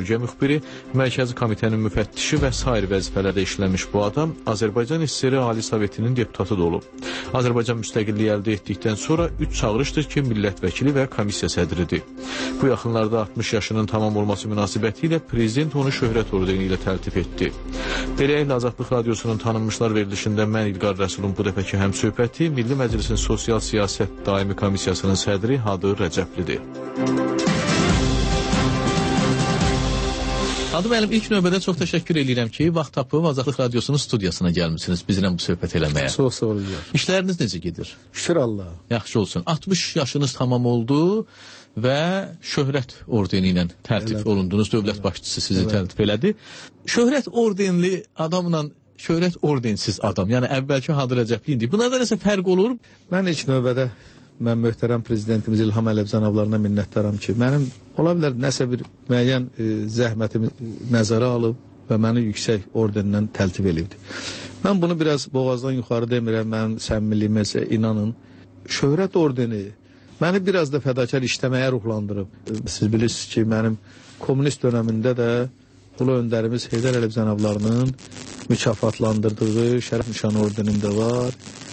dramaturgiya müxbiri, Mərkəzi Komitənin müfəttişi və sair vəzifələrdə işləmiş bu adam Azərbaycan SSR Ali Sovetinin deputatı da olub. Azərbaycan müstəqilliyi əldə etdikdən sonra 3 çağırışdır ki, millət vəkili və komissiya sədridir. Bu yaxınlarda 60 yaşının tamam olması münasibəti ilə prezident onu şöhrət ordeni ilə təltif etdi. Beləliklə Azadlıq Radiosunun tanınmışlar verilişində mən İlqar Rəsulun bu dəfəki həmsöhbəti Milli Məclisin Sosial Siyasət Daimi Komissiyasının sədri Hadır Rəcəblidir. Adı mənim ilk növbədə çox təşəkkür edirəm ki, vaxt tapıb Azadlıq Radiosunun studiyasına gəlmişsiniz bizlə bu söhbət eləməyə. Çox sağ olun. İşləriniz necə gedir? Şükür Allah. Yaxşı olsun. 60 yaşınız tamam oldu və şöhrət ordeni ilə təltif olundunuz. Dövlət başçısı sizi təltif elədi. Şöhrət ordenli adamla şöhrət ordensiz adam, yəni əvvəlki Hadır Rəcəbli indi. Bunlarda nəsə fərq olur? Mən ilk növbədə mən möhtərəm prezidentimiz İlham Əliyevcanavlarına minnətdaram ki, mənim ola bilər nəsə bir müəyyən zəhmətimi nəzərə alıb və məni yüksək ordenindən təltif edibdi. Mən bunu biraz boğazdan yuxarı demirəm, mənim səmimiliyimə inanın. Şöhrət ordeni məni biraz da fədakar işləməyə ruhlandırıb. Siz bilirsiniz ki, mənim komünist dönəmində də Ulu öndərimiz Heydər Əliyevcanavlarının mükafatlandırdığı şərəf nişanı ordenim də var.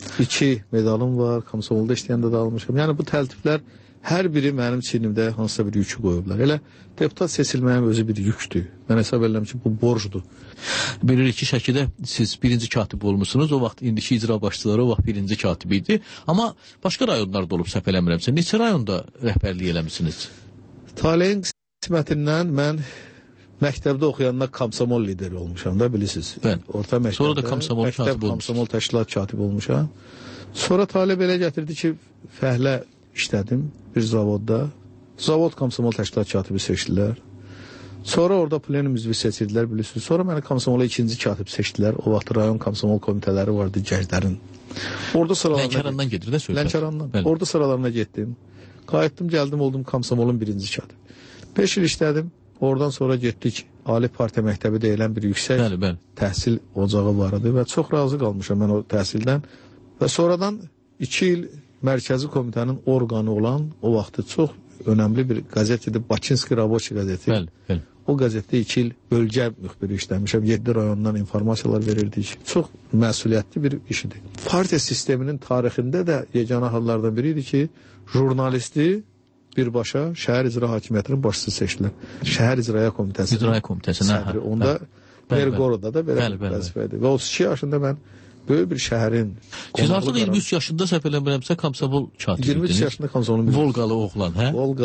2 medalım var, komsomolda işləyəndə də almışam. Yəni bu təltiflər hər biri mənim çiynimdə hansısa bir yükü qoyublar. Elə deputat seçilməyim özü bir yükdür. Mən hesab edirəm ki, bu borcdur. Bilirik ki, Şəkidə siz birinci katib olmuşsunuz. O vaxt indiki icra başçıları o vaxt birinci katib idi. Amma başqa rayonlarda olub səhv eləmirəmsə. Neçə rayonda rəhbərlik eləmişsiniz? Taleyin qismətindən mən məktəbdə oxuyanda komsomol lideri olmuşam da, bilirsiniz. Orta məktəbdə. Sonra da komsomol katib olmuşsunuz. Komsomol təşkilat katib olmuşam. Sonra talib elə gətirdi ki, fəhlə işlədim bir zavodda. Zavod komsomol təşkilat katibi seçdilər. Sonra orada plenum üzvü seçildilər, bilirsiniz. Sonra məni komsomola ikinci katib seçdilər. O vaxt rayon komsomol komitələri vardı Gənclərin. Orada sıralarına... Lənkərandan gedir də söhbət. Lənkərandan. Orada sıralarına getdim. Qayıtdım, gəldim, oldum komsomolun birinci katib. 5 il işlədim. Oradan sonra getdik, Ali Partiya Məktəbi deyilən bir yüksək təhsil ocağı var idi və çox razı qalmışam mən o təhsildən. Və sonradan 2 il Mərkəzi Komitənin orqanı olan, o vaxtı çox önəmli bir qəzet idi, Bakınski Raboçi qəzeti. O qəzetdə 2 il bölgə müxbiri işləmişəm, 7 rayondan informasiyalar verirdik. Çox məsuliyyətli bir iş idi. Partiya sisteminin tarixində də yeganə hallardan biri idi ki, jurnalisti birbaşa şəhər icra hakimiyyətinin başçısı seçdilər. Şəhər icraya komitəsinin sədri. Onda Merqoroda da belə vəzifə idi. Və 32 yaşında mən böyük bir şəhərin... Siz artıq 23 yaşında səhv eləmirəmsə komsomol katibidiniz. 23 yaşında komsomolun... Volqalı oğlan, hə? Volqa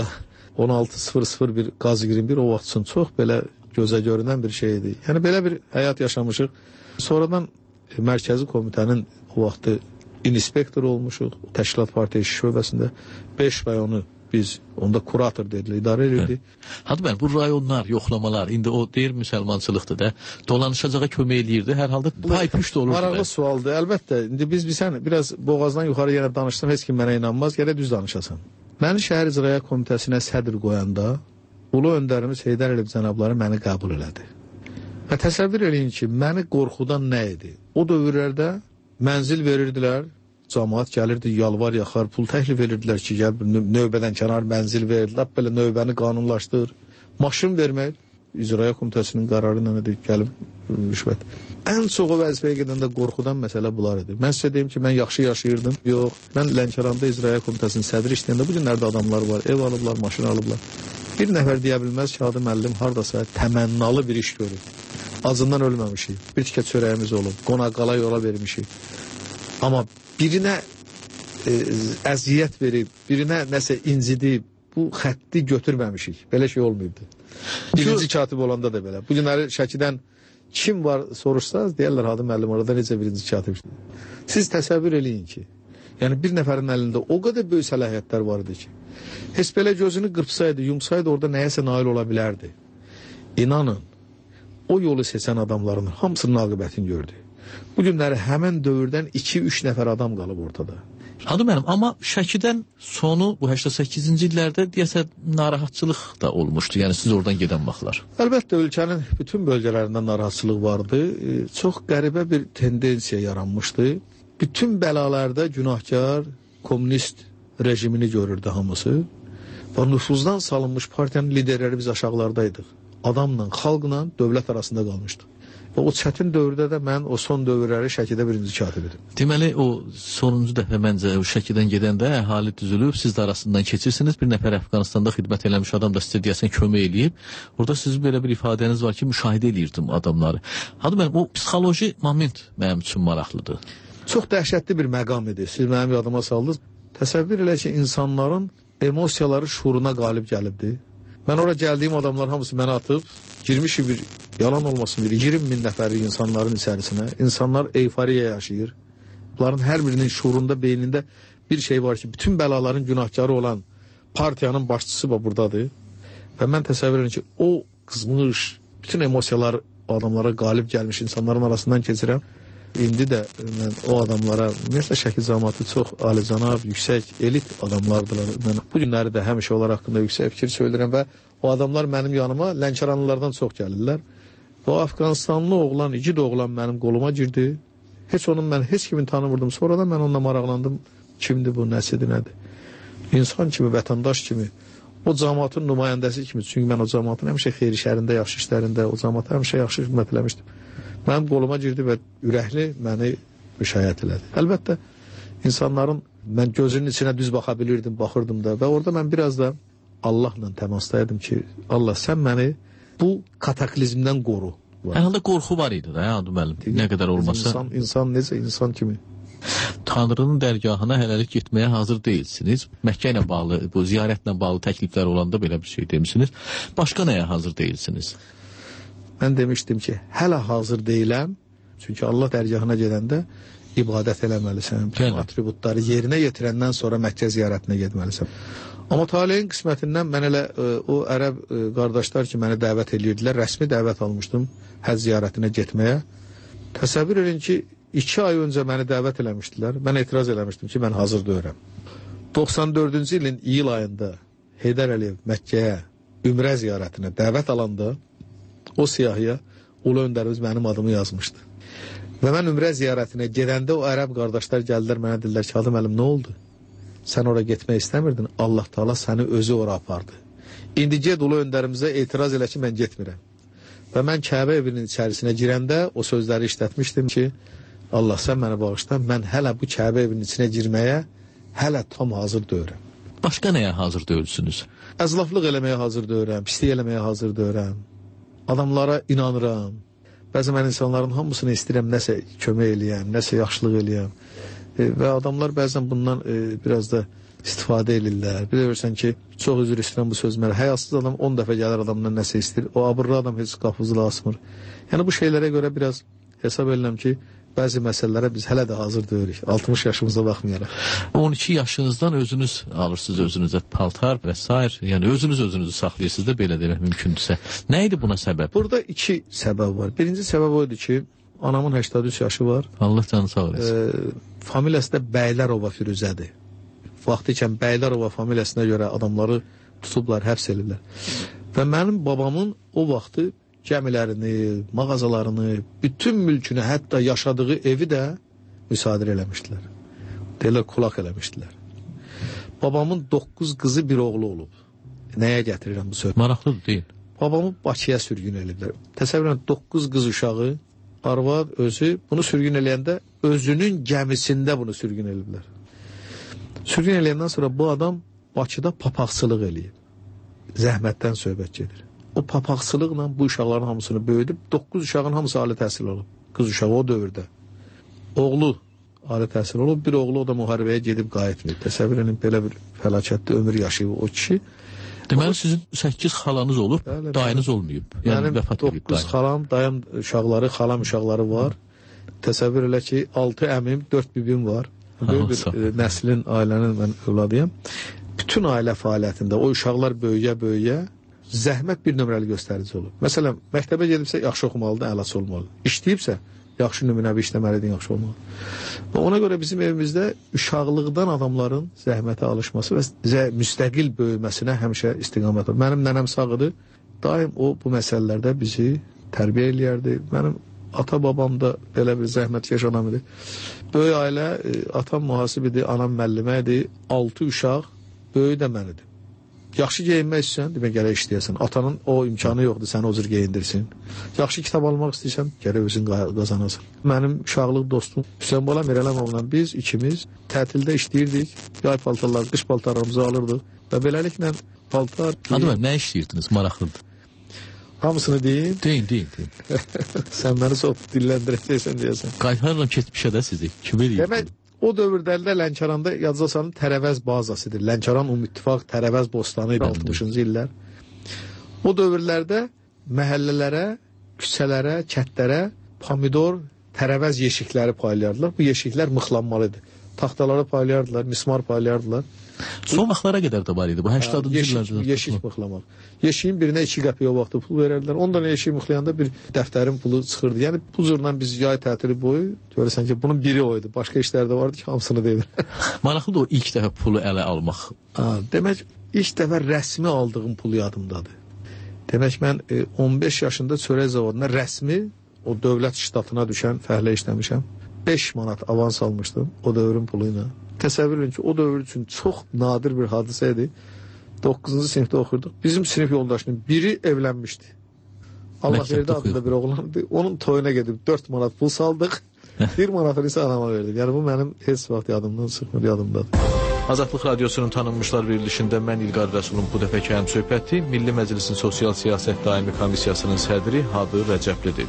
16.00 bir qaz 21 o vaxt üçün çox belə gözə görünən bir şey idi. Yəni belə bir həyat yaşamışıq. Sonradan Mərkəzi Komitənin o vaxtı inspektor olmuşuq. Təşkilat Partiya İşi Şöbəsində 5 rayonu biz onda kurator dedilir, idarə edirdik. Hadi mən, bu rayonlar, yoxlamalar, indi o deyir müsəlmançılıqdır da, dolanışacağa kömək eləyirdi, hər halda pay püşt olurdu. Maraqlı sualdır, əlbəttə. İndi biz biraz boğazdan yuxarı yenə danışsam, heç kim mənə inanmaz, gərək düz danışasan. Məni şəhər icraya komitəsinə sədr qoyanda, Ulu öndərimiz Heydər Əliyevcanavları məni qəbul elədi. Və təsəvvür eləyin ki, məni qorxudan nə idi? O dövrlərdə mənzil verirdilər, cəmaat gəlirdi, yalvar yaxar, pul təklif edirdilər ki, gəl növbədən kənar mənzil verirdilər, belə növbəni qanunlaşdır. Maşın vermək, icraya komitəsinin qərarı ilə edir, gəlib rüşvət. Ən çoxu vəzifəyə gedəndə qorxudan məsələ bunlar idi. Mən sizə deyim ki, mən yaxşı yaşayırdım. Yox, mən Lənkəranda icraya komitəsinin sədri işləyəndə bu günlərdə adamlar var, ev alıblar, maşın alıblar. Bir nəfər deyə bilməz ki, adı müəllim hardasa təmənnalı bir iş görür. Acından ölməmişik, bir tikə çörəyimiz olub, qonaq-qala yola vermişik. Amma birinə əziyyət verib, birinə nəsə incidib, bu xətti götürməmişik. Belə şey olmayıbdı. Birinci katib olanda da belə. Bu günləri Şəkidən kim var soruşsaz, deyərlər adı müəllim orada necə birinci katib. Siz təsəvvür eləyin ki, yəni bir nəfərin əlində o qədər böyük səlahiyyətlər var idi ki, heç belə gözünü qırpsaydı, yumsaydı orada nəyəsə nail ola bilərdi. İnanın, o yolu seçən adamların hamısının aqibətini gördü. Bu günləri həmən dövrdən 2-3 nəfər adam qalıb ortada. Adı mənim, amma Şəkidən sonu bu 88-ci illərdə deyəsən narahatçılıq da olmuşdu. Yəni siz oradan gedən vaxtlar. Əlbəttə ölkənin bütün bölgələrində narahatçılıq vardı. Çox qəribə bir tendensiya yaranmışdı. Bütün bəlalarda günahkar komünist rejimini görürdü hamısı. Və nüfuzdan salınmış partiyanın liderləri biz aşağılardaydıq. adamla, xalqla, dövlət arasında qalmışdıq. Və o çətin dövrdə də mən o son dövrləri Şəkidə birinci katib idim. Deməli, o sonuncu dəfə məncə o Şəkidən gedəndə əhali düzülüb, siz də arasından keçirsiniz. Bir nəfər Əfqanistanda xidmət eləmiş adam da sizə deyəsən kömək eləyib. Orada sizin belə bir ifadəniz var ki, müşahidə eləyirdim adamları. Hadi mənim, o psixoloji moment mənim üçün maraqlıdır. Çox dəhşətli bir məqam idi. Siz mənim yadıma saldınız. Təsəvvür elə ki, insanların emosiyaları şuuruna qalib gəlibdi. Mən ora gəldiyim adamlar hamısı mənə atıb, girmişik bir, yalan olmasın, bir 20.000 nəfərlik insanların içərisinə. İnsanlar euforiya yaşayır. Bunların hər birinin şuurunda, beynində bir şey var ki, bütün bəlaların günahkarı olan partiyanın başçısı buradadır. Və mən təsəvvür edirəm ki, o qızmış, bütün emosiyalar adamlara qalib gəlmiş insanların arasından keçirəm. İndi də mən o adamlara, ümumiyyətlə Şəki cəmiyyəti çox alicənab, yüksək, elit adamlardılar. Mən bu günləri də həmişə onlar haqqında yüksək fikir söyləyirəm və o adamlar mənim yanıma Lənkəranlılardan çox gəlirlər. Və o Əfqanistanlı oğlan, igid oğlan mənim qoluma girdi. Mən heç kimi tanımırdım. Sonradan mən onunla maraqlandım. Kimdir bu, nəsidir, nədir? İnsan kimi, vətəndaş kimi, o cəmiyyətin nümayəndəsi kimi. Çünki mən o cəmiyyətin həmişə xeyri şərində, yaxşı işlərində, o cəmiyyətə həmişə yaxşı xidmət eləmişdim. Mənim qoluma girdi və ürəkli məni müşahidə elədi. Əlbəttə, insanların, mən gözünün içinə düz baxa bilirdim, baxırdım da və orada mən biraz da Allahla təmasdaydım ki, Allah, sən məni bu kataklizmdən qoru. Hər halda qorxu var idi da, Adu müəllim, nə qədər olmasa. İnsan necə, insan kimi. Tanrının dərgahına hələlik getməyə hazır deyilsiniz. Məkkə ilə bağlı, bu ziyarətlə bağlı təkliflər olanda belə bir şey demişsiniz. Başqa nəyə hazır deyilsiniz? Mən demişdim ki, hələ hazır deyiləm. Çünki Allah dərgahına gedəndə ibadət eləməlisən. Atributları yerinə yetirəndən sonra Məkkə ziyarətinə getməlisən. Amma taleyin qismətindən mən elə o ərəb qardaşlar ki, məni dəvət edirdilər, rəsmi dəvət almışdım həcc ziyarətinə getməyə. Təsəvvür edin ki, 2 ay öncə məni dəvət eləmişdilər. Mən etiraz eləmişdim ki, mən hazır deyirəm. 94-cü ilin iyul ayında Heydər Əliyev Məkkəyə ümrə ziyarətinə dəvət alanda o siyahıya ulu öndərimiz mənim adımı yazmışdı. Və mən ümrə ziyarətinə gedəndə o ərəb qardaşlar gəldilər mənə, dedilər ki, Adı müəllim, nə oldu? Sən ora getmək istəmirdin, Allah Taala səni özü ora apardı. İndi ged ulu öndərimizə etiraz elə ki, mən getmirəm. Və mən Kəbə evinin içərisinə girəndə o sözləri işlətmişdim ki, Allah, sən məni bağışla, mən hələ bu Kəbə evinin içinə girməyə hələ tam hazır deyirəm. Başqa nəyə hazır deyilsiniz? Əzlaflıq eləməyə hazır deyirəm, pislik eləməyə hazır deyirəm. Adamlara inanıram. Bəzən mən insanların hamısını istəyirəm, nəsə kömək eləyəm, nəsə yaxşılıq eləyəm. Və adamlar bəzən bundan biraz da istifadə edirlər. Bir də görürsən ki, çox üzr istəyirəm bu sözləri. Həyasız adam 10 dəfə gəlir adamdan nəsə istəyir. O abırlı adam heç qapızı asmır. Yəni bu şeylərə görə biraz hesab edirəm ki, bəzi məsələlərə biz hələ də hazır deyirik. 60 yaşımıza baxmayaraq. 12 yaşınızdan özünüz alırsınız özünüzə paltar və s. Yəni özünüzü saxlayırsınız da belə demək mümkündürsə. Nə idi buna səbəb? Burada 2 səbəb var. Birinci səbəb o idi ki, anamın 83 yaşı var. Allah canı sağ eləsin. Familiyası da Bəylərova Firuzədir. Vaxtı ikən Bəylərova familiyasına görə adamları tutublar, həbs edirlər. Və mənim babamın o vaxtı gəmilərini, mağazalarını, bütün mülkünü, hətta yaşadığı evi də müsadirə eləmişdilər. Deyirlər, kulaq eləmişdilər. Babamın 9 qızı, bir oğlu olub. Nəyə gətirirəm bu söz? Maraqlıdır, deyil. Babamı Bakıya sürgün eləyiblər. Təsəvvür edin, 9 qız uşağı, arvad, özü bunu sürgün eləyəndə özünün gəmisində bunu sürgün eləyiblər. Sürgün eləyəndən sonra bu adam Bakıda papaqçılıq eləyib. Zəhmətdən söhbət gedir. O papaqçılıqla bu uşaqların hamısını böyüdüb, 9 uşağın hamısı ali təhsil olub. Qız uşağı o dövrdə. Oğlu ali təhsil olub, bir oğlu o da müharibəyə gedib qayıtmayıb. Təsəvvür edin, belə bir fəlakətli ömür yaşayıb o kişi. Deməli, sizin 8 xalanız olub, dayınız olmayıb. Yəni, vəfat edib dayın. 9 xalam, dayım uşaqları, xalam uşaqları var. Təsəvvür elə ki, 6 əmim, 4 bibim var. Böyük bir nəslin, ailənin mən övladıyam. Bütün ailə fəaliyyətində o uşaqlar böyüyə-böyüyə zəhmət bir nömrəli göstərici olur. Məsələn, məktəbə gedibsə, yaxşı oxumalıdır, əlaçı olmalıdır. İşləyibsə, yaxşı nümunəvi işləməlidir, yaxşı olmalıdır. Və ona görə bizim evimizdə uşaqlıqdan adamların zəhmətə alışması və müstəqil böyüməsinə həmişə istiqamət olur. Mənim nənəm sağıdır, daim o bu məsələlərdə bizi tərbiyə eləyərdi. Mənim ata-babam da belə bir zəhmətkeş adam idi. Böyük ailə, atam mühasib idi, anam müəllimə idi, 6 uşaq, böyük də mən idim. Yaxşı geyinmək istəyirsən, demək gərək işləyəsən. Atanın o imkanı yoxdur, səni o cür geyindirsin. Yaxşı kitab almaq istəyirsən, gərək özün qazanasan. Mənim uşaqlıq dostum Hüseyn Bala Mirələmovla biz ikimiz tətildə işləyirdik. Yay paltarlar, qış paltarlarımızı alırdıq və beləliklə paltar... Adı mən, nə işləyirdiniz? Maraqlıdır. Hamısını deyim. Deyin. Sən məni çox dilləndirəcəksən deyəsən. Qaytarıram keçmişə də sizi. Kimi deyim? Demək, o dövrlərdə Lənkəranda Yadzasanın Tərəvəz bazasıdır. Lənkəran Ümidtifaq Tərəvəz bostanı idi 60-cı illər. O dövrlərdə məhəllələrə, küçələrə, kətlərə pomidor, tərəvəz yeşikləri paylayardılar. Bu yeşiklər mıxlanmalıdır. Taxtaları paylayardılar, mismar paylayardılar. Son vaxtlara qədər də var idi. Bu 80-cı illərdə. Yeşik mıxlamaq. Yeşiyin birinə 2 qəpiyə o vaxtda pul verərdilər. Ondan yeşiyi mıxlayanda bir dəftərin pulu çıxırdı. Yəni bu cürlə biz yay tətili boyu görürsən ki, bunun biri oydu. Başqa işlər də vardı ki, hamısını deyir. Maraqlıdır o ilk dəfə pulu ələ almaq. Demək, ilk dəfə rəsmi aldığım pul yadımdadır. Demək, mən 15 yaşında çörək zavoduna rəsmi o dövlət ştatına düşən fəhlə işləmişəm. 5 manat avans almışdım o dövrün pulu ilə. Təsəvvür edin ki, o dövr üçün çox nadir bir hadisə idi. 9-cu sinifdə oxuyurduq. Bizim sinif yoldaşının biri evlənmişdi. Allah verdi adında bir oğlandı. Onun toyuna gedib 4 manat pul saldıq. 1 manatını isə anama verdik. Yəni bu mənim heç vaxt yadımdan çıxmır, yadımdadır. Azadlıq Radiosunun tanınmışlar verilişində mən İlqar Rəsulun bu dəfəki həmsöhbəti Milli Məclisin Sosial Siyasət Daimi Komissiyasının sədri Hadı Rəcəblidir.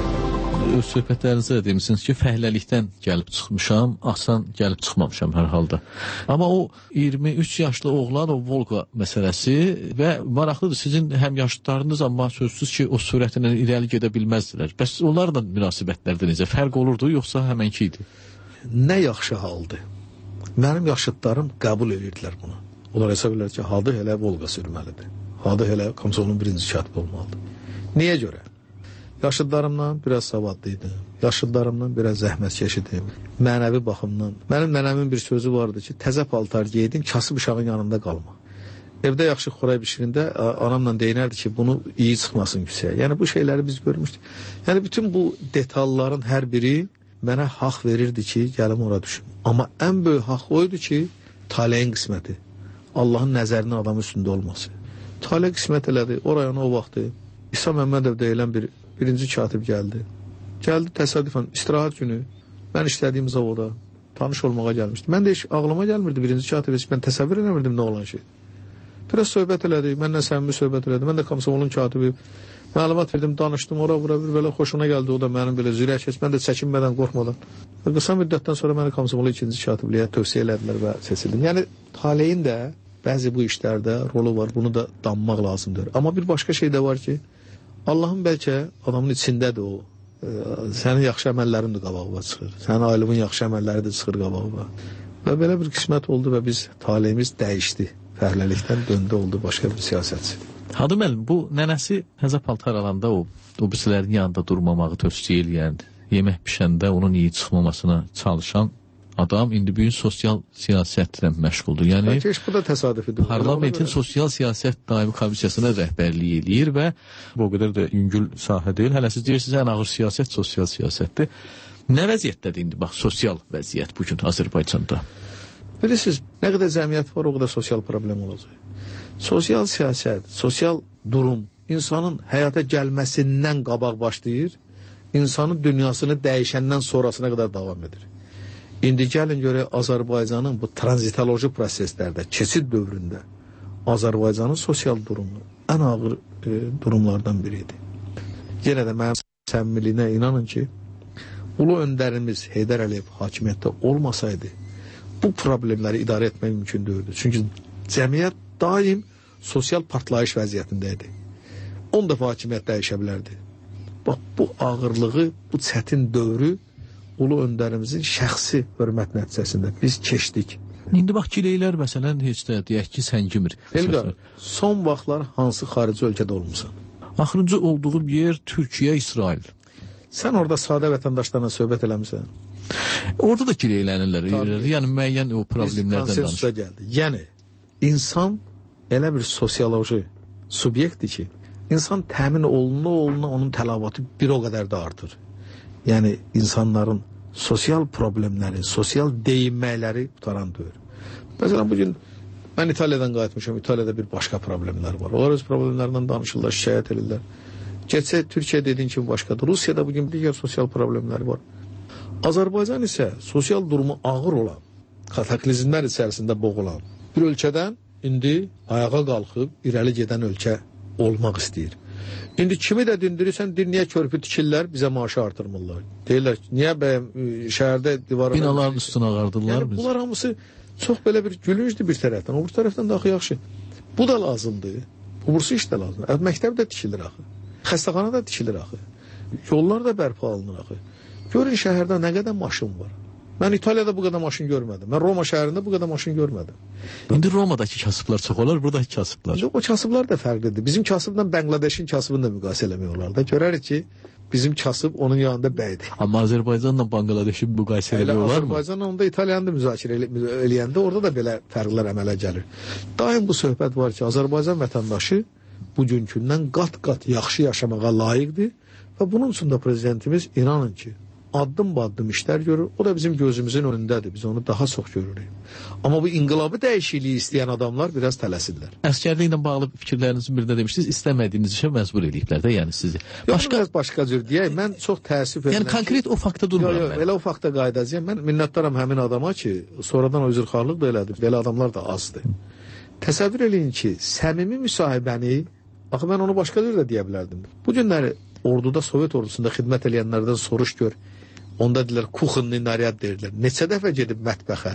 Öz söhbətlərinizdə demişsiniz ki, fəhləlikdən gəlib çıxmışam, asan gəlib çıxmamışam hər halda. Amma o 23 yaşlı oğlan, o Volqa məsələsi və maraqlıdır, sizin həmyaşıdlarınız amma sözsüz ki, o sürətlə irəli gedə bilməzdilər. Bəs onlarla münasibətlərdə necə? Fərq olurdu, yoxsa həmənki idi? Nə yaxşı haldır. Mənim yaşıdlarım qəbul edirdilər bunu. Onlar hesab edirlər ki, Hadı elə Volqa sürməlidir. Hadı elə Komsomolun birinci katibi olmalıdır. Niyə görə? Yaşıdlarımdan biraz savadlı idim. Yaşıdlarımdan biraz zəhmətkeş idim. Mənəvi baxımdan. Mənim nənəmin bir sözü vardı ki, təzə paltar giydin, kasıb uşağın yanında qalma. Evdə yaxşı xoray bişirində anamla deyinərdi ki, bunu iyi çıxmasın küçəyə. Yəni bu şeyləri biz görmüşdük. Yəni bütün bu detalların hər biri mənə haqq verirdi ki, gəlim ora düşüm. Amma ən böyük haqq oydu ki, taleyin qisməti. Allahın nəzərinin adamın üstündə olması. Tale qismət elədi. Oraya o vaxtı İsa Məmmədov deyilən birinci katib gəldi. Gəldi təsadüfən istirahət günü. Mən işlədiyim zavoda tanış olmağa gəlmişdim. Mən də heç ağlıma gəlmirdi birinci katib. Mən təsəvvür eləmirdim nə olan şey. Biraz söhbət elədi. Mənlə səmimi söhbət elədi. Mən də Komsomolun katibi. Məlumat verdim, danışdım. Ora bura bir belə xoşuna gəldi. O da mənim belə zirək heç. Mən də çəkinmədən, qorxmadan. Və qısa müddətdən sonra məni Komsomolu ikinci katibliyə tövsiyə elədilər və seçildim. Yəni taleyin də bəzi bu işlərdə rolu var. Bunu da danmaq lazımdır. Amma bir başqa şey də var ki, Allahın bəlkə adamın içindədir o. Sənin yaxşı əməllərin də qabağıma çıxır. Sənin ailinin yaxşı əməlləri də çıxır qabağıma. Və belə bir qismət oldu və biz taleyimiz dəyişdi. Fəhləlikdən döndü oldu başqa bir siyasətçi. Hadı müəllim, bu nənəsi təzə paltar alanda o birisilərin yanında durmamağı tövsiyə eləyən, yemək bişəndə onun iyi çıxmamasına çalışan adam indi bugün sosial siyasətlə məşğuldur. Yəni bu da təsadüfüdür. Parlamentin Sosial Siyasət Daimi Komissiyasına rəhbərlik eləyir və bu qədər də yüngül sahə deyil. Hələ siz deyirsiniz ən ağır siyasət sosial siyasətdir. Nə vəziyyətdədir indi bax sosial vəziyyət bugün Azərbaycanda? Bilirsiniz, nə qədər cəmiyyət var, o qədər sosial problem olacaq. Sosial siyasət, sosial durum insanın həyata gəlməsindən qabaq başlayır, insanın dünyasını dəyişəndən sonrasına qədər davam edir. İndi gəlin görək Azərbaycanın bu tranzitoloji proseslərdə, keçid dövründə Azərbaycanın sosial durumu ən ağır durumlardan biridir. Yenə də mənim səmmiliyinə inanın ki, ulu öndərimiz Heydər Əliyev hakimiyyətdə olmasaydı, bu problemləri idarə etmək mümkün deyildi. Çünki cəmiyyət daim sosial partlayış vəziyyətində idi. 10 dəfə hakimiyyət dəyişə bilərdi. Bax, bu ağırlığı, bu çətin dövrü ulu öndərimizin şəxsi hörmət nəticəsində biz keçdik. İndi bax kileylər məsələn heç də deyək ki səngimir. Elqar, son vaxtlar hansı xarici ölkədə olmusan? Axırıncı olduğum yer Türkiyə, İsrail. Sən orada sadə vətəndaşlarla söhbət eləmişsən? Orada da kileylənirlər. Yəni müəyyən o problemlərdən danışır. Yəni insan elə bir sosioloji subyektdir ki, insan təmin oluna onun tələbatı bir o qədər də artır. Yəni insanların sosial problemləri, sosial deyinməkləri qutaran deyir. Məsələn, bugün Mən İtaliyadan qayıtmışam. İtaliyada bir başqa problemlər var. Onlar öz problemlərindən danışırlar, şikayət edirlər. Getsə Türkiyə dediyin kimi başqadır. Rusiyada bugün digər sosial problemləri var. Azərbaycan isə sosial durumu ağır olan, kataklizmlər içərisində boğulan bir ölkədən indi ayağa qalxıb irəli gedən ölkə olmaq istəyir. İndi kimi də dindirirsən, niyə körpü tikirlər, bizə maaşı artırmırlar. Deyirlər, niyə şəhərdə divarına... Binaların üstünə ağardırlar yəni, bunlar hamısı çox belə bir gülüncdür bir tərəfdən. O bir tərəfdən də axı yaxşı. Bu da lazımdır. Uğursu iş də lazımdır. Məktəb də tikilir axı. Xəstəxana da tikilir axı. Yollar da bərpa alınır axı. Görün şəhərdə nə qədər maşın var. Mən İtaliyada bu qədər maşın görmədim. Mən Roma şəhərində bu qədər maşın görmədim. İndi Romadakı kasıblar çox olur, buradakı kasıblar. O kasıblar da fərqlidir. Bizim kasıbla Bəngladeşin kasıbını da müqayisə eləmək olar da. Görərik ki, bizim kasıb onun yanında bəydir. Amma Azərbaycanla Bəngladeşi müqayisə eləmək olar mı? Azərbaycanla onda İtaliyanı da müzakirə eləyəndə orada da belə fərqlər əmələ gəlir. Daim bu söhbət var ki, Azərbaycan vətəndaşı bugünkündən qat-qat yaxşı yaşamağa layiqdir və bunun üçün də prezidentimiz inanın ki, addım-baddım işlər görür. O da bizim gözümüzün önündədir. Biz onu daha çox görürük. Amma bu inqilabı dəyişikliyi istəyən adamlar biraz tələsirlər. Əskərliklə bağlı fikirlərinizin birində demişdiniz, istəmədiyiniz işə məcbur ediblər də, yəni sizi. Başqa cür deyək, mən çox təəssüf edirəm. Yəni konkret o faktda durmuram mən. Elə o faktda qayıdacağam. Mən minnətdaram həmin adama ki, sonradan o üzrxahlıq da elədi. Belə adamlar da azdır. Təsəvvür eləyin ki, səmimi müsahibəni, axı mən onu başqa cür də deyə bilərdim. Bu günləri orduda, Sovet ordusunda xidmət eləyənlərdən soruş gör. Onda deyirlər, kuxunlu naryad deyirlər. Neçə dəfə gedib mətbəxə?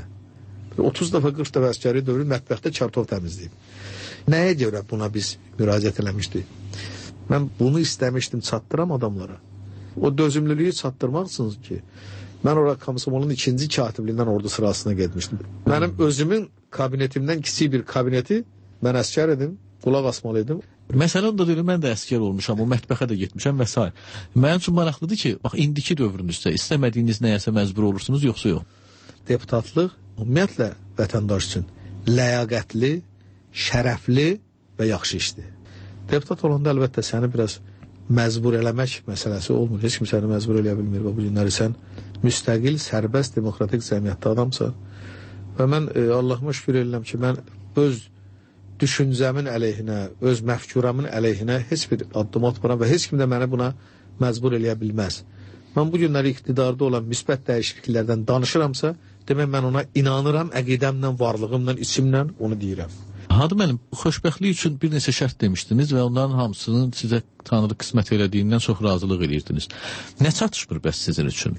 30 dəfə, 40 dəfə əskəri dövrü mətbəxdə çartov təmizləyib. Nəyə görə buna biz müraciət eləmişdik? Mən bunu istəmişdim, çatdıram adamlara. O dözümlülüyü çatdırmaq üçün ki, mən orada Komsomolun 2-ci katibliyindən ordu sırasına getmişdim. Mənim özümün kabinetimdən kiçik bir kabineti mən əskər edim, qulaq asmalıydım. Məsələn onda deyir, mən də əskər olmuşam, o mətbəxə də getmişəm və s. Mənim üçün maraqlıdır ki, bax, indiki dövrünüzdə istəmədiyiniz nəyəsə məcbur olursunuz, yoxsa yox? Deputatlıq ümumiyyətlə vətəndaş üçün ləyaqətli, şərəfli və yaxşı işdir. Deputat olanda əlbəttə səni biraz məcbur eləmək məsələsi olmur. Heç kim səni məcbur eləyə bilmir və bu günləri sən müstəqil, sərbəst, demokratik cəmiyyətdə adamsan. Və mən Allahıma şükür edirəm ki, mən öz düşüncəmin əleyhinə, öz məfkuramın əleyhinə heç bir addım atmıram və heç kim də məni buna məcbur eləyə bilməz. Mən bu günləri iqtidarda olan müsbət dəyişikliklərdən danışıramsa, demək mən ona inanıram, əqidəmlə, varlığımla, içimlə onu deyirəm. Hadi mənim, xoşbəxtlik üçün bir neçə şərt demişdiniz və onların hamısının sizə Tanrı qismət elədiyindən çox razılıq edirdiniz. Nə çatışmır bəs sizin üçün?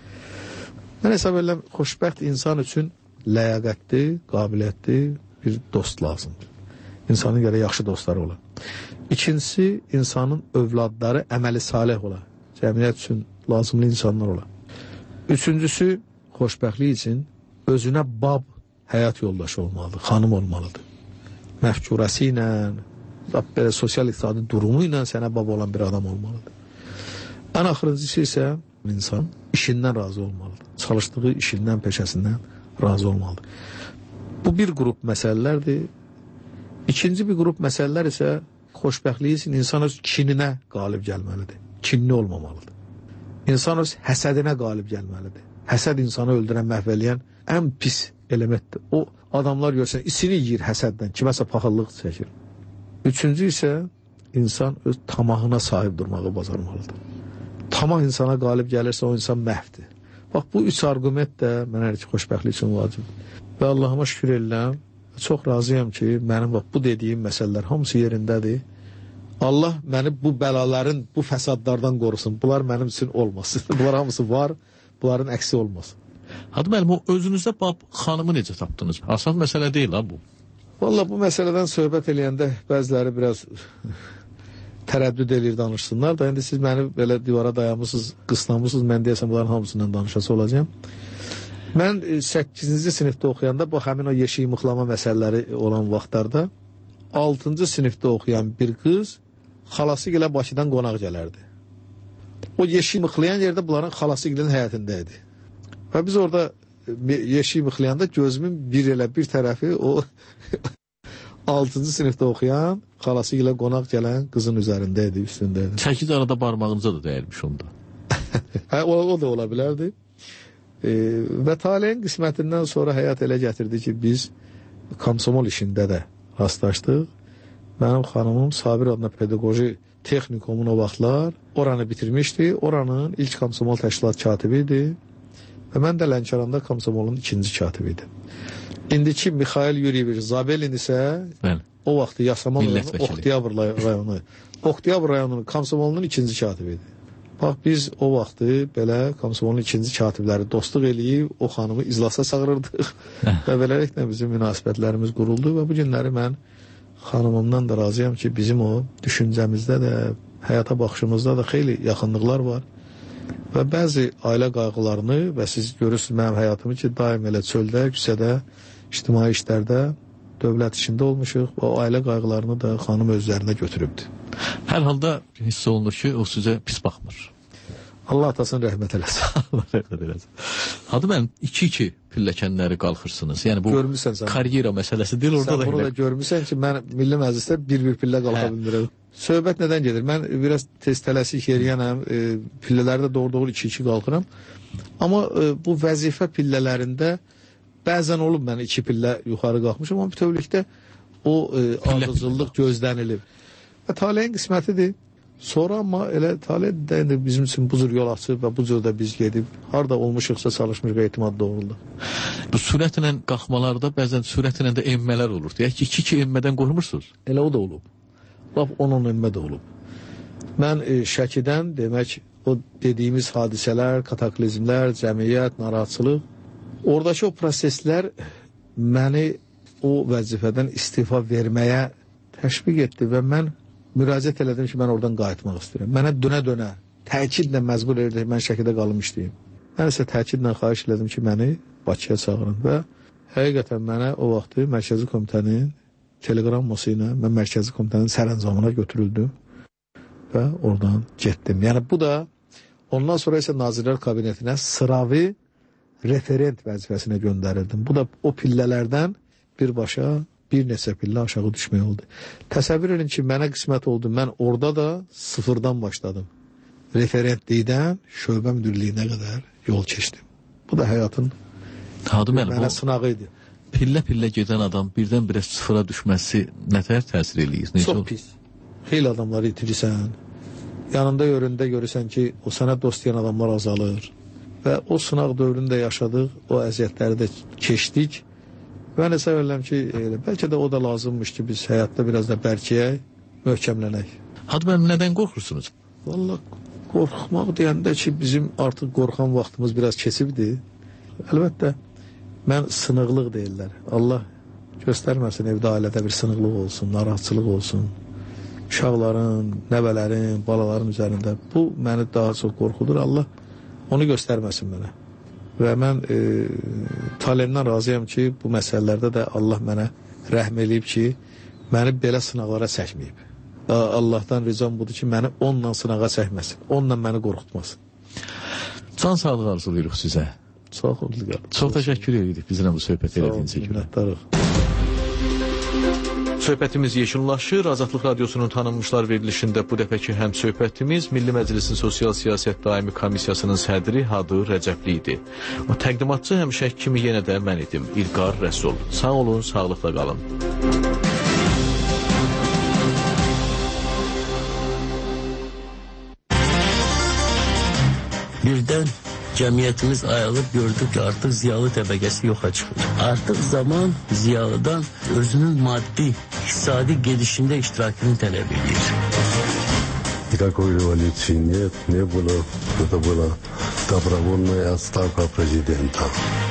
Mən hesab edirəm, xoşbəxt insan üçün ləyaqətli, qabiliyyətli bir dost lazımdır. İnsanın görə yaxşı dostları ola. İkincisi, insanın övladları əməli salih ola. Cəmiyyət üçün lazımlı insanlar ola. Üçüncüsü, xoşbəxtlik üçün özünə bab həyat yoldaşı olmalıdır, xanım olmalıdır. Məfkurəsi ilə, belə sosial-iqtisadi durumu ilə sənə bab olan bir adam olmalıdır. Ən axırıncısı isə insan işindən razı olmalıdır. Çalışdığı işindən, peşəsindən razı olmalıdır. Bu bir qrup məsələlərdir. İkinci bir qrup məsələlər isə xoşbəxtliyi üçün insan öz kininə qalib gəlməlidir. Kinli olmamalıdır. İnsan öz həsədinə qalib gəlməlidir. Həsəd insanı öldürən, məhv eləyən ən pis elementdir. O adamlar görsən, içini yiyir həsəddən, kiməsə paxıllıq çəkir. Üçüncü isə insan öz tamahına sahib durmağı bacarmalıdır. Tamah insana qalib gəlirsə, o insan məhvdir. Bax, bu üç argument də mənə ki, xoşbəxtlik üçün vacibdir. Və Allahıma şükür edirəm, çox razıyam ki, mənim bu dediyim məsələlər hamısı yerindədir. Allah məni bu bəlaların, bu fəsadlardan qorusun. Bunlar mənim üçün olmasın. Bunlar hamısı var, bunların əksi olmasın. Hadi müəllim, o özünüzdə bab xanımı necə tapdınız? Asan məsələ deyil ha bu. Valla bu məsələdən söhbət eləyəndə bəziləri biraz tərəddüd edir danışsınlar da. İndi siz məni belə divara dayanmışsınız, qısnamışsınız, mən deyəsəm bunların hamısından danışası olacağım. Mən 8-ci sinifdə oxuyanda, bu həmin o yeşik mıxlama məsələləri olan vaxtlarda 6-cı sinifdə oxuyan bir qız xalası ilə Bakıdan qonaq gələrdi. O yeşik mıxlayan yerdə bunların xalası ilə həyətində idi. Və biz orada yeşik mıxlayanda gözümün bir tərəfi o 6-cı sinifdə oxuyan xalası ilə qonaq gələn qızın üzərində idi, üstündə idi. 8 arada barmağınıza da dəyilmiş onda. O da ola bilərdi. Və taleyin qismətindən sonra həyat elə gətirdi ki, biz komsomol işində də rastlaşdıq. Mənim xanımım Sabir adına pedaqoji texnikumun o vaxtlar oranı bitirmişdi. Oranın ilk komsomol təşkilat katibi idi. Və mən də Lənkəranda komsomolun ikinci katibi idim. İndiki Mikhail Yuryeviç Zabelin isə o vaxtı Yasamal rayonu, Oktyabr rayonunun komsomolunun ikinci katibi idi. Bax, biz o vaxtı belə komsomolun ikinci katibləri dostluq eləyib, o xanımı iclasa çağırırdıq və beləliklə bizim münasibətlərimiz quruldu və bu günləri mən xanımımdan da razıyam ki, bizim o düşüncəmizdə də, həyata baxışımızda da xeyli yaxınlıqlar var və bəzi ailə qayğılarını və siz görürsünüz mənim həyatımı ki, daim elə çöldə, küçədə, ictimai işlərdə, dövlət işində olmuşuq və o ailə qayğılarını da xanım özlərinə götürübdür. Hər halda hiss olunur ki, o sizə pis baxmır. Allah atasını rəhmət eləsin. Allah rəhmət eləsin. Adı mən 2-2 pilləkənləri qalxırsınız. Yəni bu karyera məsələsi deyil orada da. Sən bunu da görmüsən ki, mən Milli Məclisdə bir pillə qalxa bilmirəm. Söhbət nədən gedir? Mən biraz tez tələsik yeriyənəm, pillələrdə doğru 2-2 qalxıram. Amma bu vəzifə pillələrində bəzən olub mən 2 pillə yuxarı qalxmışam, amma bütövlükdə o ardıcıllıq gözlənilib. Və taleyin qismətidir. Sonra amma elə talih də bizim üçün bu cür yol açıb və bu cür də biz gedib harada olmuşuqsa çalışmışıq etimad doğruldu. Bu sürətlə qalxmalarda bəzən sürətlə də enmələr olur. Deyək ki, 2-2 enmədən qorxmursunuz. Elə o da olub. Lap 10 enmə də olub. Mən Şəkidən demək o dediyimiz hadisələr, kataklizmlər, cəmiyyət, narahatçılıq, oradakı o proseslər məni o vəzifədən istifa verməyə təşviq etdi və mən müraciət elədim ki, mən oradan qayıtmaq istəyirəm. Mənə dönə-dönə, təkidlə məcbur edir, mən Şəkidə qalım işləyim. Mən isə təkidlə xahiş elədim ki, məni Bakıya çağırın və həqiqətən mənə o vaxtı Mərkəzi Komitənin telegramması ilə mən Mərkəzi Komitənin sərəncamına götürüldüm və oradan getdim. Yəni bu da ondan sonra isə Nazirlər Kabinetinə sıravi referent vəzifəsinə göndərildim. Bu da o pillələrdən birbaşa bir neçə pillə aşağı düşmək oldu. Təsəvvür edin ki, mənə qismət oldu. Mən orada da sıfırdan başladım. Referentlikdən şöbə müdürlüyünə qədər yol keçdim. Bu da həyatın mənə sınağı idi. Pillə-pillə gedən adam birdən-birə sıfıra düşməsi nətər təsir eləyir? Çox pis. Xeyli adamları itirirsən. Yanında yöründə görürsən ki, o sənə dost deyən adamlar azalır. Və o sınaq dövründə yaşadıq, o əziyyətləri də keçdik. Mən hesab edirəm ki, bəlkə də o da lazımmış ki, biz həyatda biraz da bərkiyək, möhkəmlənək. Hadi mən nədən qorxursunuz? Vallahi qorxmaq deyəndə ki, bizim artıq qorxan vaxtımız biraz keçibdir. Əlbəttə, mən sınıqlıq deyirlər. Allah göstərməsin, evdə ailədə bir sınıqlıq olsun, narahatçılıq olsun. Uşaqların, nəvələrin, balaların üzərində. Bu məni daha çox qorxudur. Allah onu göstərməsin mənə. Və mən talihimdən razıyam ki, bu məsələlərdə də Allah mənə rəhm eləyib ki, məni belə sınaqlara çəkməyib. Allahdan ricam budur ki, məni onunla sınağa çəkməsin, onunla məni qorxutmasın. Can sağlığı arzulayırıq sizə. Çox təşəkkür edirik bizimlə bu söhbət elədiyinizə görə. Söhbətimiz yekunlaşır. Azadlıq Radiosunun tanınmışlar verilişində bu dəfəki həm söhbətimiz Milli Məclisin Sosial Siyasət Daimi Komissiyasının sədri Hadı Rəcəbli idi. O təqdimatçı həmişə kimi yenə də mən idim, İlqar Rəsul. Sağ olun, sağlıqla qalın. Birdən cəmiyyətimiz ayılıb gördük ki, artıq ziyalı təbəqəsi yoxa çıxır. Artıq zaman ziyalıdan özünün maddi, iqtisadi gedişində iştirakını tələb edir. Никакой революции нет, не было. Это была добровольная отставка президента.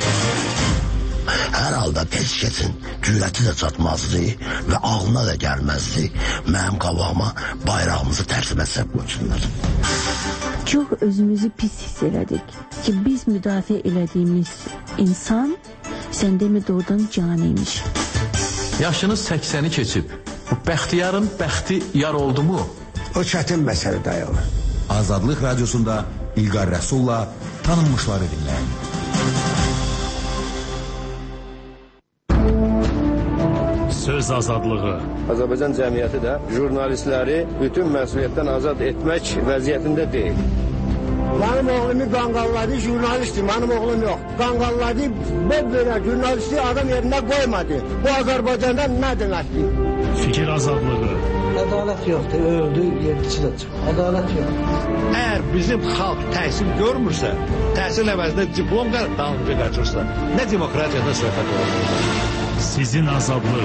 Hər halda tez keçin, cürəti də çatmazdı və ağlına da gəlməzdi. Mənim qabağıma bayrağımızı tərsimə səb qoysunlar. Çox özümüzü pis hiss elədik ki, biz müdafiə elədiyimiz insan səndə mi doğrudan caniymiş. Yaşınız 80'i keçib. Bu bəxtiyarın bəxti yar oldu mu? O çətin məsələ dayanır. Azadlıq Radiosunda İlqar Rəsulla tanınmışları dinləyin. Söz azadlığı. Azərbaycan cəmiyyəti də jurnalistləri bütün məsuliyyətdən azad etmək vəziyyətində deyil. Benim oğlumu qanqalladı, jurnalistdir, benim oğlum yok. Qanqalladı, böyle jurnalisti adam yerine koymadı. Bu Azərbaycanda ne demektir? Fikir azadlığı. Ədalət yoxdur, öldü, yerdisi də çıxır. Ədalət yoxdur. Əgər bizim xalq təhsil görmürsə, təhsil əvəzində diplom dalınca qaçırsa, nə demokratiyadan söhbət olur? Sizin azadlıq.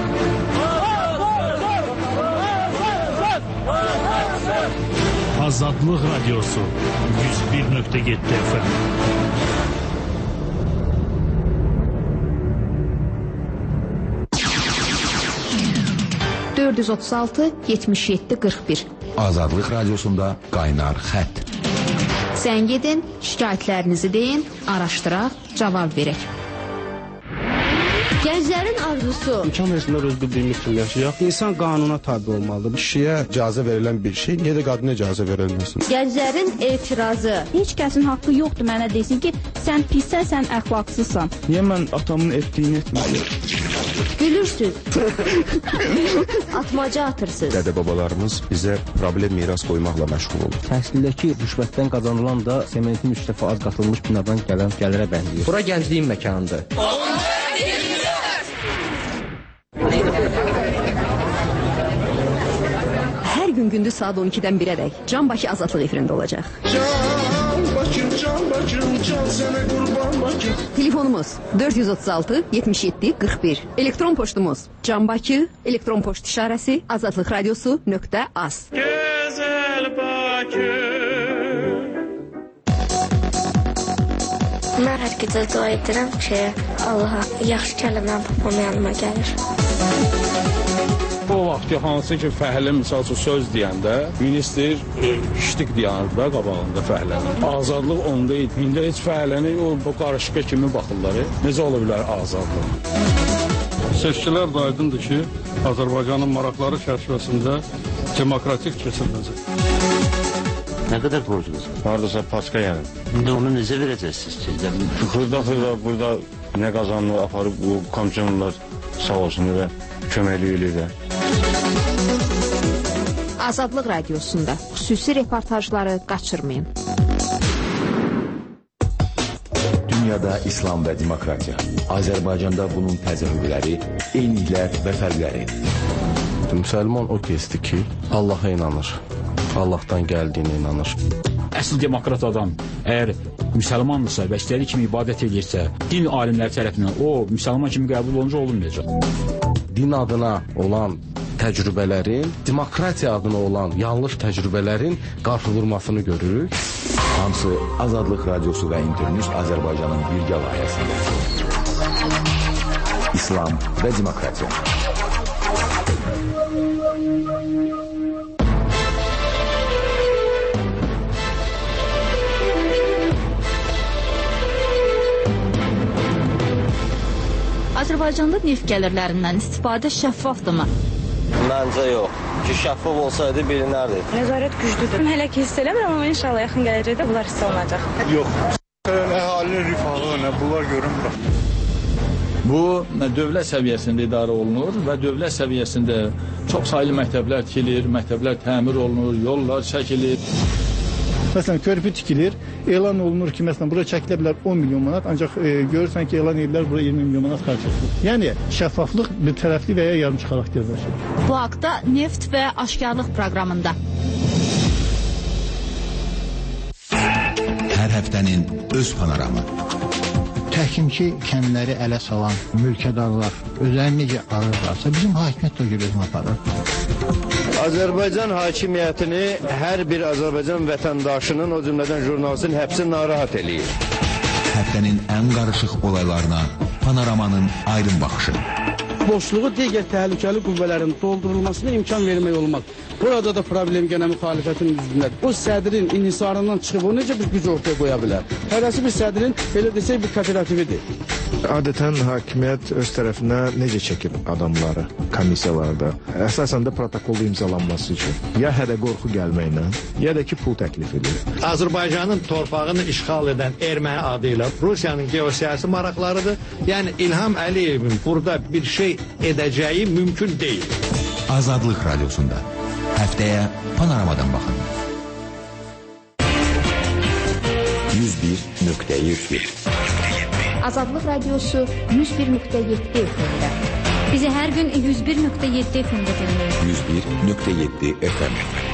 Azadlıq Radyosu 101.7 FM. ...436-77-41. Azadlıq Radyosunda qaynar xətt. Sən gedin, şikayətlərinizi deyin, araşdıraq, cavab verək. Gənclərin arzusu. İmkan versinlər öz bildiyimiz kimi yaşayaq. İnsan qanuna tabi olmalıdır. Kişiyə icazə verilən bir şey, niyə də qadına icazə verilməsin? Gənclərin etirazı. Heç kəsin haqqı yoxdur mənə desin ki, sən pissən, sən əxlaqsızsan. Niyə mən atamın etdiyini etməliyim? Gülürsüz. Atmaca atırsınız. Dədə-babalarımız bizə problem miras qoymaqla məşğul olur. Təhsildəki rüşvətdən qazanılan da sementin 3 dəfə az qatılmış binadan gələn gəlirə bənzəyir. Bura gəncliyin məkanıdır. Hər gün gündüz saat 12-dən 1-ədək Can Bakı Azadlıq efirində olacaq. Can Bakım, can sənə qurban Bakım. Telefonumuz 436-77-41. Elektron poçtumuz canbakı, elektron poçt işarəsi, azadlıqradiosu.az. Gözəl Bakı. Mən hər gecə dua edirəm ki, Allaha yaxşı kəlmə babam yanıma gəlir. O vaxt ki, hansı ki, fəhlə misal üçün söz deyəndə, minister ştik deyəndə qabağında fəhlənin. Azadlıq onda idi. İndi heç fəhləni o qarışqa kimi baxırlar. Necə ola bilər azadlıq? Seçkilər də aydındır ki, Azərbaycanın maraqları çərçivəsində demokratik keçiriləcək. Nə qədər borcunuz? Haradasa paska yəni. İndi onu necə verəcəksiniz ki? Xırda burada nə qazanını aparıb bu komisyonlar sağ olsun və köməkli eləyir. Azadlıq Radiosunda xüsusi reportajları qaçırmayın. Dünyada İslam və demokratiya. Azərbaycanda bunun təzahürləri, eyniliklər və fərqləri. Müsəlman o kəsdir ki, Allaha inanır. Allahdan gəldiyinə inanır. Əsl demokrat adam əgər müsəlmandırsa və istədiyi kimi ibadət edirsə, din alimləri tərəfindən o müsəlman kimi qəbul olunca olunmayacaq. Din adına olan təcrübələrin, demokratiya adına olan yanlış təcrübələrin qarşı vurmasını görürük. Hamısı Azadlıq Radiosu və İnternews Azərbaycanın birgə layihəsində. İslam və demokratiya. Azərbaycanda neft gəlirlərindən istifadə şəffafdırmı? Məncə yox. Ki şəffaf olsaydı bilinərdi. Nəzarət güclüdür. Hələ ki hiss eləmirəm, amma inşallah yaxın gələcəkdə bunlar hiss olunacaq. Yox. Əhalinin rifahı nə bunlar görünmür. Bu dövlət səviyyəsində idarə olunur və dövlət səviyyəsində çox saylı məktəblər tikilir, məktəblər təmir olunur, yollar çəkilir. Məsələn, körpü tikilir, elan olunur ki, məsələn, bura çəkilə bilər 10 milyon manat, ancaq görürsən ki, elan edirlər bura 20 milyon manat xərclənir. Yəni, şəffaflıq bir tərəfli və ya yarımçı xarakterdir. Bu haqda Neft və Aşkarlıq proqramında. Hər həftənin öz panoramı. Təhkimki kəndləri ələ salan mülkədarlar özlərini necə arırlarsa, bizim hakimiyyət də görürüz aparır. Azərbaycan hakimiyyətini hər bir Azərbaycan vətəndaşının, o cümlədən jurnalistin həbsi narahat eləyir. Həftənin ən qarışıq olaylarına panoramanın aydın baxışı. Boşluğu digər təhlükəli qüvvələrin doldurulmasına imkan vermək olmaz. Burada da problem gənə müxalifətin üzründədir. O sədrin inhisarından çıxıb o necə bir güc ortaya qoya bilər? Hərəsi bir sədrin, elə desək, bir kooperatividir. Adətən hakimiyyət öz tərəfinə necə çəkib adamları komissiyalarda? Əsasən də protokolda imzalanması üçün. Ya hədə qorxu gəlməklə, ya da ki pul təklif edir. Azərbaycanın torpağını işğal edən erməni adı ilə Rusiyanın geosiyasi maraqlarıdır. Yəni İlham Əliyevin burada bir şey edəcəyi mümkün deyil. Azadlıq Radiosunda. Həftəyə panoramadan baxın. 101.1. Azadlıq Radiosu 101.7 FM-də. Bizi hər gün 101.7 FM-də dinləyin. 101.7 FM.